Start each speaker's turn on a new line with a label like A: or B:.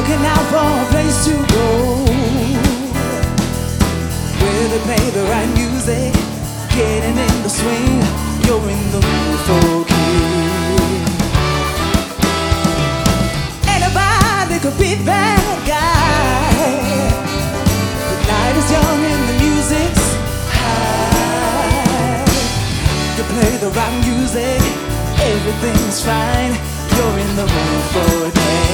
A: looking out for a place to go where they play the right music, getting in the swing. You're in the mood for Kiss. Anybody could be that guy. The night is young and the music's high. You play the right music, everything's fine. You're in the mood for a dance.